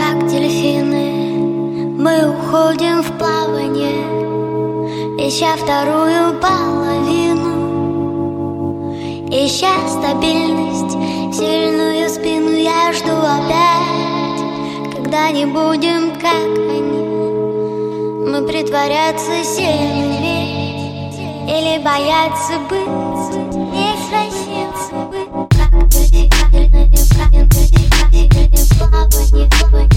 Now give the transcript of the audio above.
Как дельфины мы уходим в плавание, ища вторую половину, ища стабильность, сильную спину. Я жду опять, когда не будем как они. Мы притворяться сильными или бояться быть некрасивыми. Как дельфины в плавании.